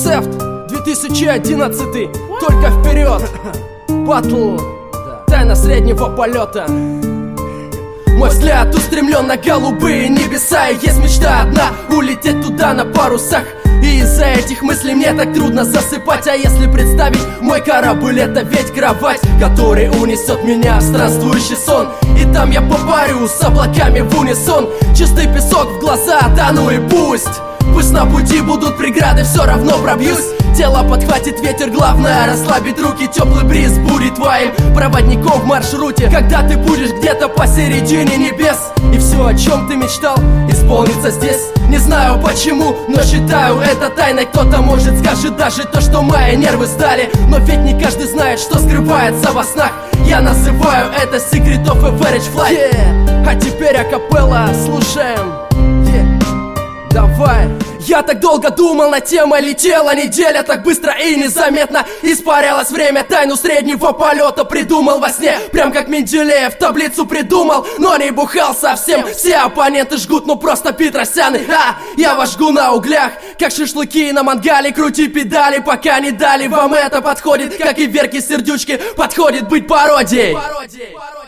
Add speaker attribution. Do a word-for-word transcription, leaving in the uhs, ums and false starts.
Speaker 1: Концепт две тысячи одиннадцатый, только вперед. Батл, тайна среднего полета. Мой взгляд устремлен на голубые небеса, и есть мечта одна — улететь туда на парусах. И из-за этих мыслей мне так трудно засыпать. А если представить, мой корабль — это ведь кровать, который унесет меня в странствующий сон. И там я попарю с облаками в унисон. Чистый песок в глаза, да ну и пусть. Пусть на пути будут преграды, все равно пробьюсь. Тело подхватит ветер, главное расслабить руки. Теплый бриз будет твоим проводником в маршруте, когда ты будешь где-то посередине небес. И все, о чем ты мечтал, исполнится здесь. Не знаю почему, но считаю это тайной. Кто-то, может, скажет даже то, что мои нервы сдали. Но ведь не каждый знает, что скрывается во снах. Я называю это Secret of Average Flight. yeah. А теперь акапелла слушаем. yeah. Давай. Я так долго думал над темой, летела неделя так быстро и незаметно. Испарялось время, тайну среднего полета придумал во сне, прям как Менделеев таблицу придумал, но не бухал совсем. Все оппоненты жгут, ну просто петросяны. А, я вас жгу на углях, как шашлыки на мангале. Крути педали, пока не дали. Вам это подходит, как и Верке Сердючке подходит быть пародией.